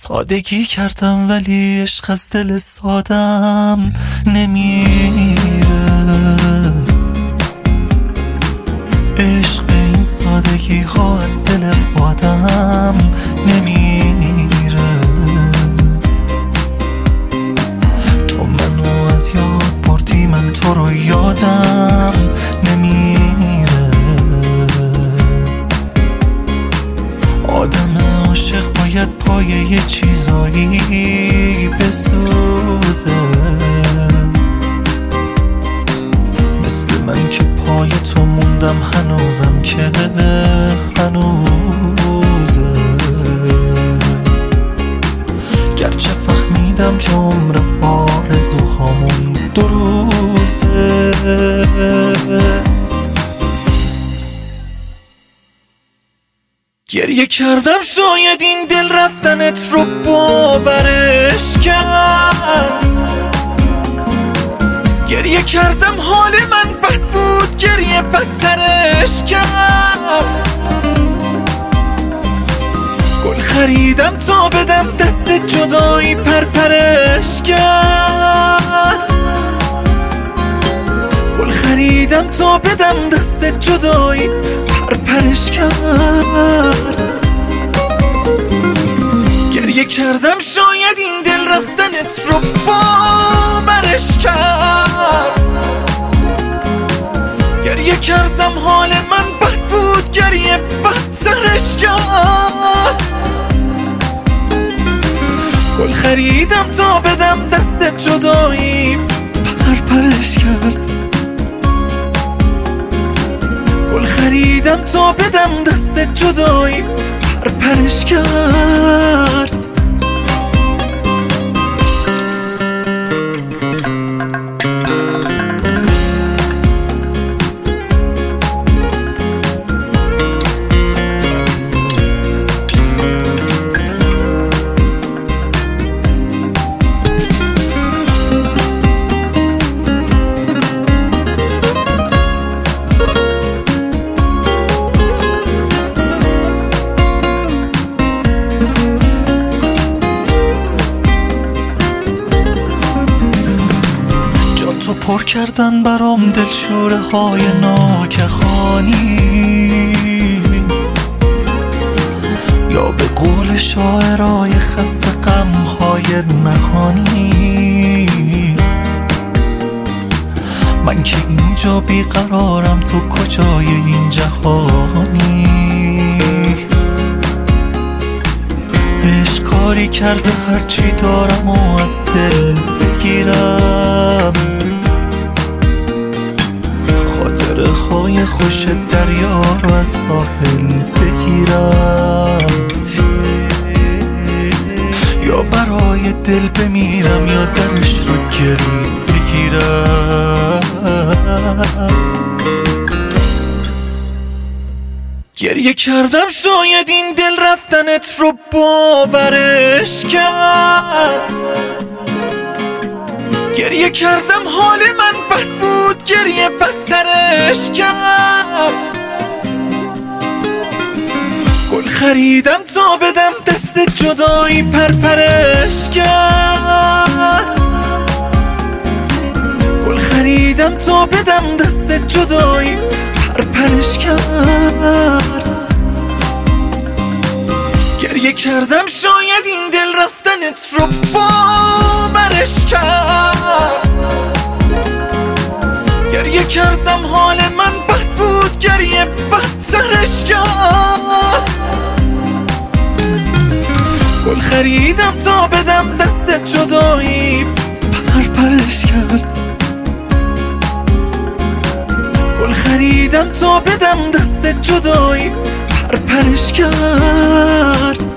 سادگی کردم ولی عشق از دل سادم نمیره. عشق به این سادگی ها از دل آدم نمیره. تو منو از یاد بردی، من تو رو یادم نمیره. آدم عاشق باید پای یه چیزایی بسوزه، مثل من که پای تو موندم هنوزم که هنوزه. گرچه فهمیدم که عمر آرزوهامون 2 روزه. گریه کردم شاید این دل رفتنت رو باورش کرد. گریه کردم حال من بد بود، گریه بدترش کرد. گل خریدم تا بدم دست جدایی، پرپرش کرد. گل خریدم تا بدم دست جدایی، پرپرش کرد. گریه کردم شاید این دل رفتنت رو باورش کرد. گریه کردم حال من بد بود، گریه بدترش کرد. گل خریدم تا بدم دست جدایی، پرپرش کرد. گل خریدم تا بدم دست جدایی، پرپرش کرد. تو پر کردن برام دلشوره های ناگهانی، یا به قول شاعرای خسته غم های نهانی. من که اینجا بیقرارم، تو کجای این جهانی؟ عشق کاری کرده هرچی دارم و از دل بگیرم. خاطره های خوش دریا رو از ساحل بگیرم، یا برای دل بمیرم یا درش رو گری بگیرم. گریه کردم شاید این دل رفتنت رو باورش کرد. گریه کردم حال من بد بود، گریه بدترش کرد. گل خریدم تا بدم دست جدایی، پرپرش کرد. گل خریدم تا بدم دست جدایی، پرپرش کرد. گریه کردم شاید این دل رفتنت رو باورش کرد. گریه کردم حال من بد بود، گریه بدترش کرد. گل خریدم تا بدم دست جدایی، پرپرش کرد. گل خریدم تا بدم دست جدایی، پرپرش کرد.